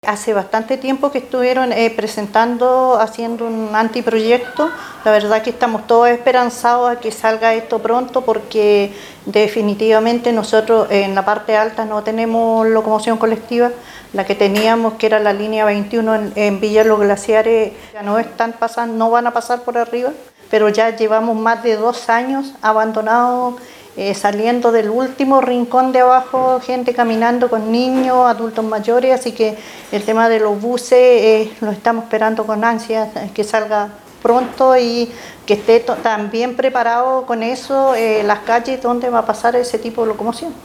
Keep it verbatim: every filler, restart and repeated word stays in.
Hace bastante tiempo que estuvieron eh, presentando, haciendo un anteproyecto. La verdad que estamos todos esperanzados a que salga esto pronto porque definitivamente nosotros en la parte alta no tenemos locomoción colectiva. La que teníamos, que era la línea veintiuno en, en Villa Los Glaciares, ya no están pasando, no van a pasar por arriba, pero ya llevamos más de dos años abandonados. Eh, saliendo del último rincón de abajo, gente caminando con niños, adultos mayores, así que el tema de los buses eh, lo estamos esperando con ansias, que salga pronto y que esté también preparado con eso eh, las calles donde va a pasar ese tipo de locomoción.